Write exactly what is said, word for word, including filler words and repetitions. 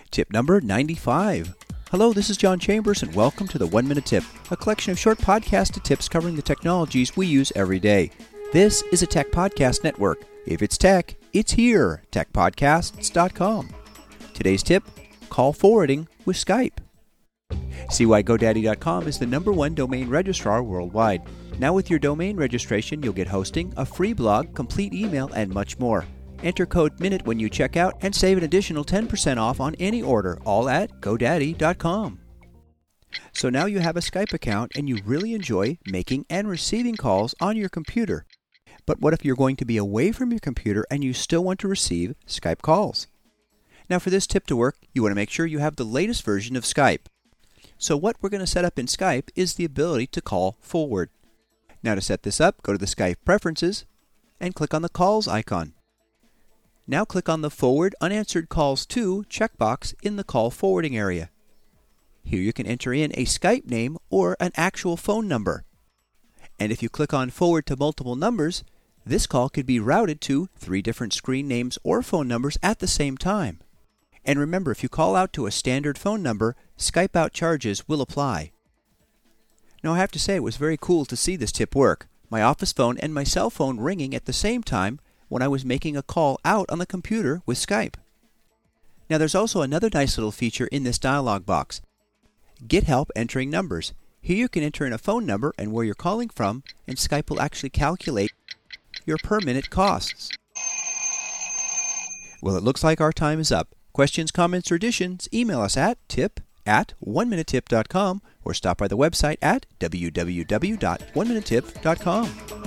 Tip number ninety-five. Hello, this is John Chambers, and welcome to the One Minute Tip, a collection of short podcasted tips covering the technologies we use every day. This is a tech podcast network. If it's tech, it's here, tech podcasts dot com. Today's tip, call forwarding with Skype. C Y GoDaddy dot com is the number one domain registrar worldwide. Now with your domain registration, you'll get hosting, a free blog, complete email, and much more. Enter code MINUTE when you check out and save an additional ten percent off on any order, all at GoDaddy dot com. So now you have a Skype account and you really enjoy making and receiving calls on your computer. But what if you're going to be away from your computer and you still want to receive Skype calls? Now for this tip to work, you want to make sure you have the latest version of Skype. So what we're going to set up in Skype is the ability to call forward. Now to set this up, go to the Skype Preferences and click on the Calls icon. Now click on the Forward Unanswered Calls To checkbox in the Call Forwarding area. Here you can enter in a Skype name or an actual phone number. And if you click on Forward to Multiple Numbers, this call could be routed to three different screen names or phone numbers at the same time. And remember, if you call out to a standard phone number, Skype out charges will apply. Now I have to say it was very cool to see this tip work. My office phone and my cell phone ringing at the same time when I was making a call out on the computer with Skype. Now there's also another nice little feature in this dialog box. Get help entering numbers. Here you can enter in a phone number and where you're calling from, and Skype will actually calculate your per minute costs. Well, it looks like our time is up. Questions, comments, or additions, email us at tip at one minute tip dot com or stop by the website at w w w dot one minute tip dot com.